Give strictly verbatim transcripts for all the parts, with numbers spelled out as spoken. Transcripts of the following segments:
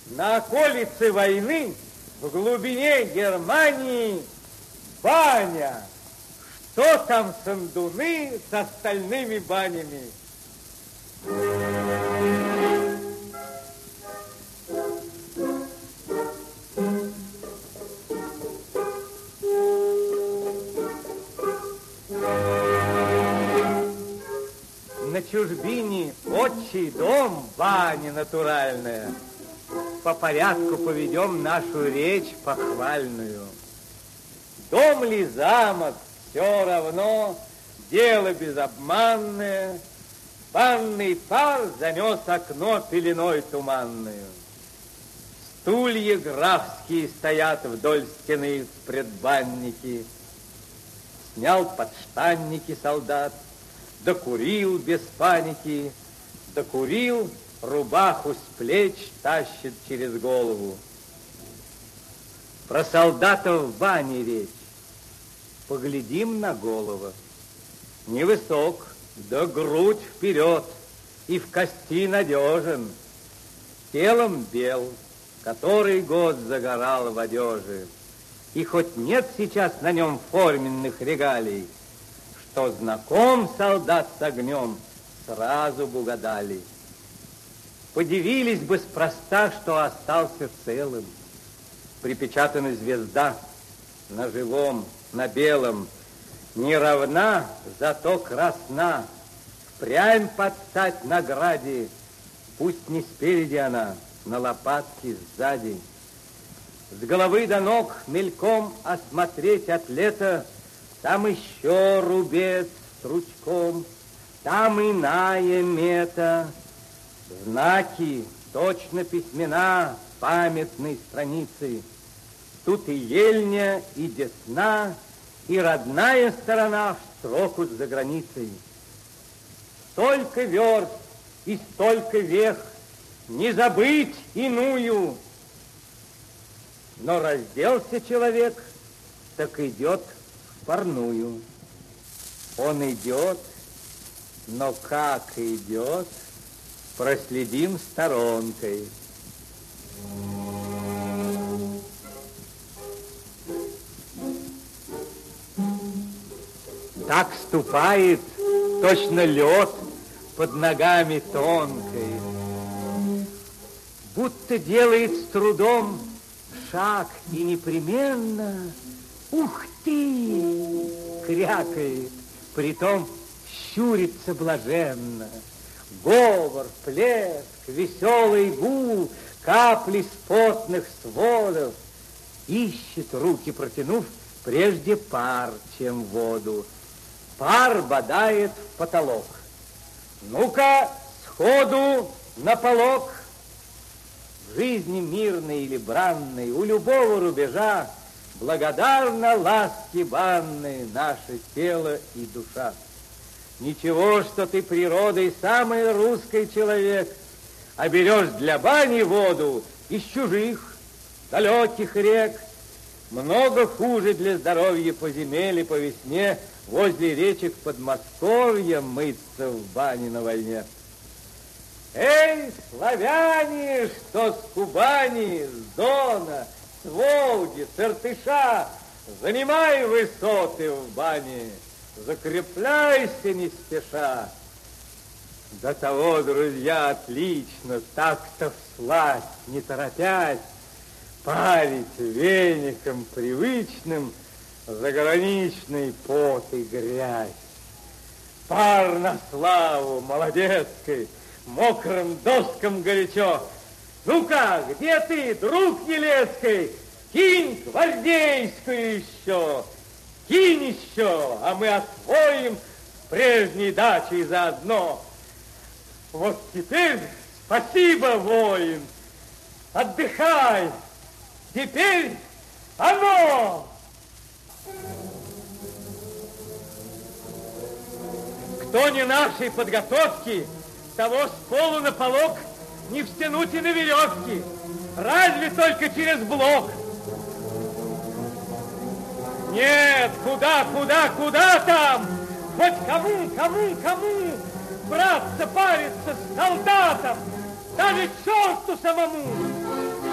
На околице войны, в глубине Германии, баня. Что там сандуны с остальными банями? На чужбине отчий дом, баня натуральная. По порядку поведем нашу речь похвальную. Дом ли замок, все равно, дело безобманное. Банный пар занес окно пеленой туманную. Стулья графские стоят вдоль стены предбанники. Снял подштанники солдат, докурил без паники, докурил, рубаху с плеч тащит через голову. Про солдатов в бане речь. Поглядим на голову. Невысок, да грудь вперед, и в кости надежен. Телом бел, который год загорал в одежи. И хоть нет сейчас на нем форменных регалий, что знаком солдат с огнем, сразу бы угадали. Подивились бы спроста, что остался целым. Припечатана звезда на живом, на белом, не равна, зато красна. Впрямь подстать награде, пусть не спереди она, на лопатке сзади. С головы до ног мельком осмотреть атлета, там еще рубец стручком, там иная мета. Знаки, точно письмена памятной страницы. Тут и ельня, и десна, и родная сторона в строку за границей. Столько верст и столько вех, не забыть иную. Но разделся человек, так идет в парную. Он идет, но как идет, проследим сторонкой. Так ступает, точно лед под ногами тонкой, будто делает с трудом шаг и непременно, ух ты, крякает, притом щурится блаженно. Говор, плеск, веселый гул, капли с потных сводов. Ищет, руки протянув, прежде пар, чем воду. Пар бодает в потолок. Ну-ка, сходу на полок. В жизни мирной или бранной у любого рубежа благодарна ласке банной наше тело и душа. Ничего, что ты природой самый русский человек, а берешь для бани воду из чужих, далеких рек. Много хуже для здоровья по зиме и по весне возле речек Подмосковья мыться в бане на войне. Эй, славяне, что с Кубани, с Дона, с Волги, с Иртыша, занимай высоты в бане, закрепляйся не спеша. До того, друзья, отлично, так-то всласть, не торопясь, парить веником привычным заграничный пот и грязь. Пар на славу молодецкой, мокрым доскам горячо. Ну-ка, где ты, друг Елецкий? Кинь гвардейскую еще, кинь еще, а мы освоим с прежней дачей заодно. Вот теперь спасибо, воин, отдыхай, теперь оно! Кто не нашей подготовки, того с полу на полок не встянуть и на веревки, разве только через блок. Нет, куда, куда, куда там? Хоть кому, кому, кому браться, париться с солдатом, даже черту самому.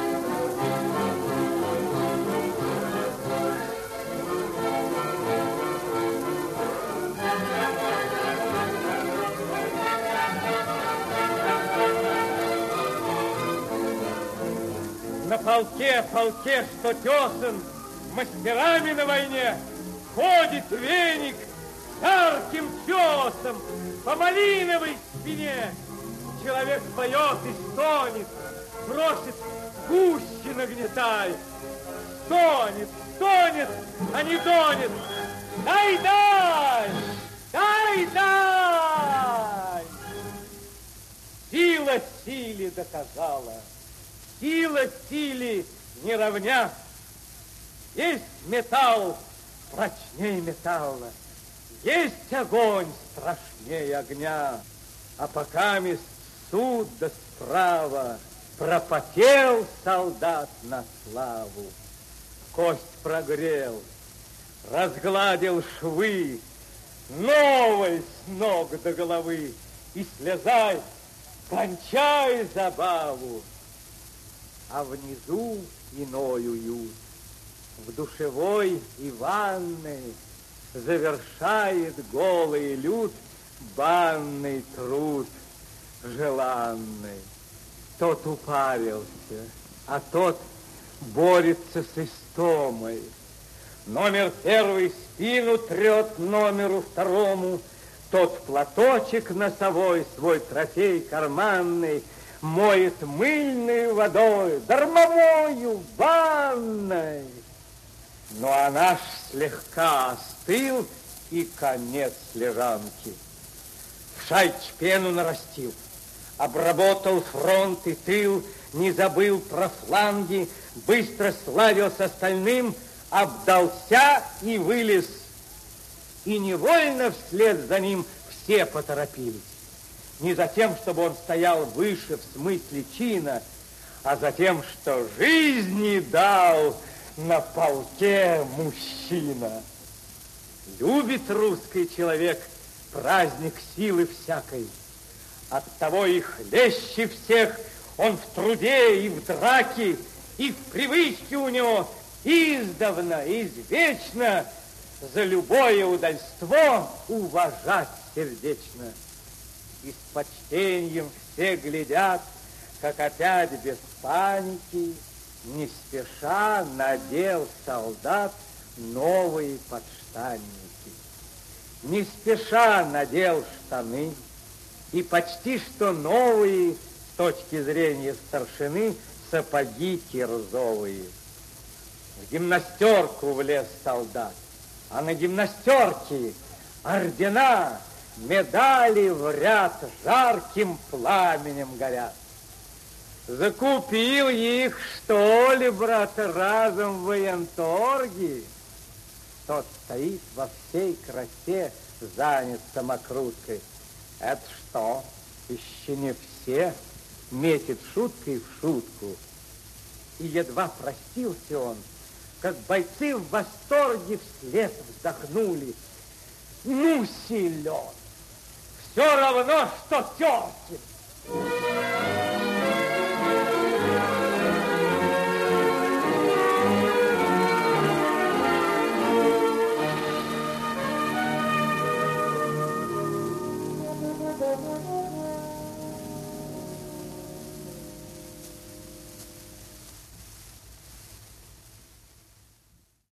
На полке, полке, что тесан, мастерами на войне, ходит веник с ярким тесом по малиновой спине. Человек поет и стонет, просит, гуще нагнетай. Стонет, стонет, а не тонет. Дай, дай, дай, дай. Сила силе доказала, сила силе не равня. Есть металл прочнее металла, есть огонь страшнее огня. А покамест суд да справа, пропотел солдат на славу. Кость прогрел, разгладил швы, новой с ног до головы. И слезай, кончай забаву. А внизу иной уют. В душевой и ванной завершает голый люд банный труд желанный. Тот упарился, а тот борется с истомой. Номер первый спину трет номеру второму. Тот платочек носовой, свой трофей карманный, моет мыльной водой, дармовою ванной. Ну а наш слегка остыл, и конец лежанки. В шайке пену нарастил, обработал фронт и тыл, не забыл про фланги, быстро сладил с остальным, обдался и вылез. И невольно вслед за ним все поторопились. Не за тем, чтобы он стоял выше в смысле чина, а за тем, что жизни дал на полке мужчина. Любит русский человек праздник силы всякой. Оттого и хлеще всех он в труде и в драке, и в привычке у него издавна, извечно за любое удальство уважать сердечно. И с почтением все глядят, как опять без паники, не спеша надел солдат новые подштанники. Не спеша надел штаны, и почти что новые, с точки зрения старшины, сапоги кирзовые. В гимнастерку влез солдат, а на гимнастерке ордена, медали в ряд жарким пламенем горят. Закупил их, что ли, брат, разом в военторге? Тот стоит во всей красе, занят самокруткой. Это что, еще не все? Метит шуткой в шутку. И едва простился он, как бойцы в восторге вслед вздохнули. Ну, силен! Все равно, что Теркин!